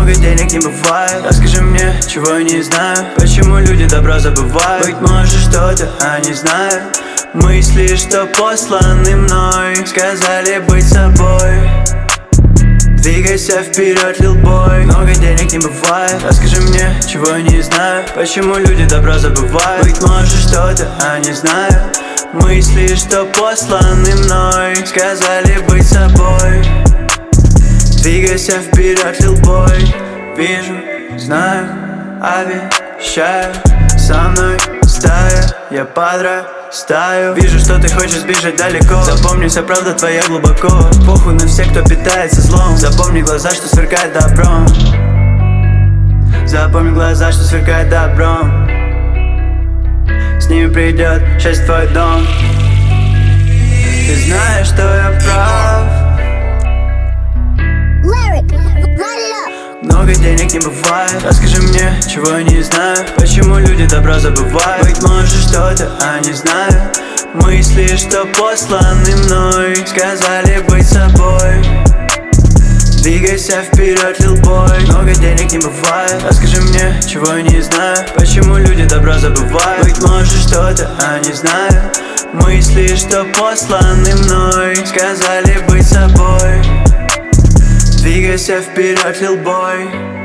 много денег не бывает. Расскажи мне, чего я не знаю. Почему люди добро забывают? Быть может что-то, они знают. Мысли, что посланы мной, сказали быть собой. Двигайся вперед, лил бой. Много денег не бывает. Расскажи мне, чего я не знаю. Почему люди добро забывают? Быть может что-то, они знают. Мысли, что посланы мной, сказали быть собой. Двигайся вперед, лил бой. Вижу, знаю, обещаю. Со мной стая, я подрастаю. Вижу, что ты хочешь сбежать далеко. Запомни, вся правда твоя глубоко. Похуй на всех, кто питается злом. Запомни глаза, что сверкает добром. Запомни глаза, что сверкает добром. С ними придет счастье в твой дом. Ты знаешь, что я прав. Много денег не бывает. Расскажи мне, чего я не знаю. Почему люди добро забывают? Быть может что-то, они знают. Мысли, что посланы мной, сказали быть собой. Двигайся вперед, лил бой. Много денег не бывает. Расскажи мне, чего я не знаю. Почему люди добро забывают? Быть может что-то, они знают. Мысли, что посланы мной, сказали быть собой. Двигайся вперед, лил бой.